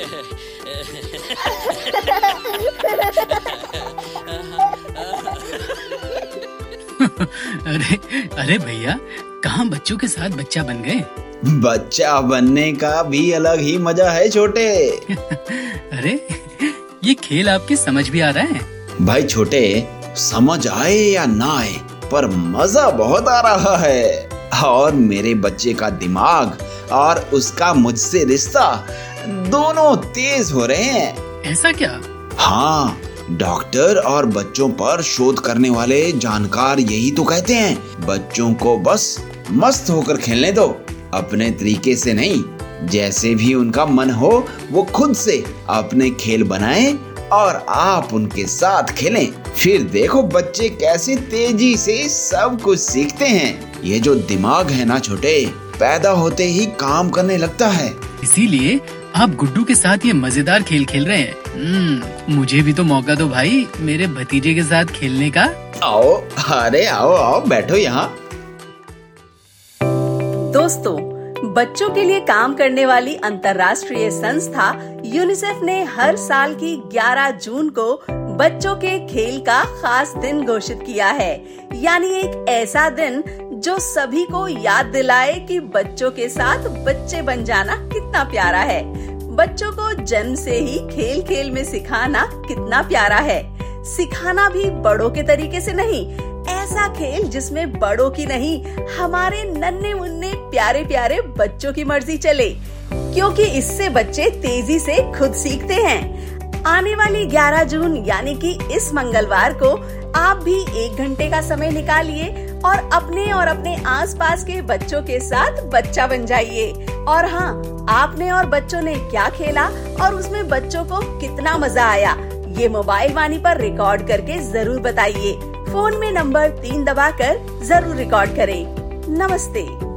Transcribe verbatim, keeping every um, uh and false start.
अरे अरे भैया, कहाँ बच्चों के साथ बच्चा बन गए? बच्चा बनने का भी अलग ही मजा है छोटे। अरे ये खेल आपकी समझ भी आ रहा है? भाई छोटे, समझ आए या ना आए, पर मजा बहुत आ रहा है। और मेरे बच्चे का दिमाग और उसका मुझसे रिश्ता दोनों तेज हो रहे हैं। ऐसा क्या? हाँ, डॉक्टर और बच्चों पर शोध करने वाले जानकार यही तो कहते हैं, बच्चों को बस मस्त होकर खेलने दो, अपने तरीके से नहीं। जैसे भी उनका मन हो वो खुद से अपने खेल बनाएं और आप उनके साथ खेलें। फिर देखो बच्चे कैसे तेजी से सब कुछ सीखते हैं। ये जो दिमाग है ना छोटे, पैदा होते ही काम करने लगता है। इसीलिए आप गुड्डू के साथ ये मजेदार खेल खेल रहे हैं। मुझे भी तो मौका दो भाई, मेरे भतीजे के साथ खेलने का। आओ, अरे आओ आओ, बैठो यहाँ। दोस्तों, बच्चों के लिए काम करने वाली अंतर्राष्ट्रीय संस्था यूनिसेफ ने हर साल की ग्यारह जून को बच्चों के खेल का खास दिन घोषित किया है। यानी एक ऐसा दिन जो सभी को याद दिलाए कि बच्चों के साथ बच्चे बन जाना कितना प्यारा है। बच्चों को जन्म से ही खेल खेल में सिखाना कितना प्यारा है। सिखाना भी बड़ों के तरीके से नहीं, ऐसा खेल जिसमें बड़ों की नहीं, हमारे नन्हे मुन्ने प्यारे प्यारे बच्चों की मर्जी चले, क्योंकि इससे बच्चे तेजी से खुद सीखते हैं। आने वाली ग्यारह जून यानी कि इस मंगलवार को आप भी एक घंटे का समय निकालिए और अपने और अपने आसपास के बच्चों के साथ बच्चा बन जाइए। और हाँ, आपने और बच्चों ने क्या खेला और उसमें बच्चों को कितना मजा आया, ये मोबाइल वाणी पर रिकॉर्ड करके जरूर बताइए। फोन में नंबर तीन दबाकर जरूर रिकॉर्ड करें। नमस्ते।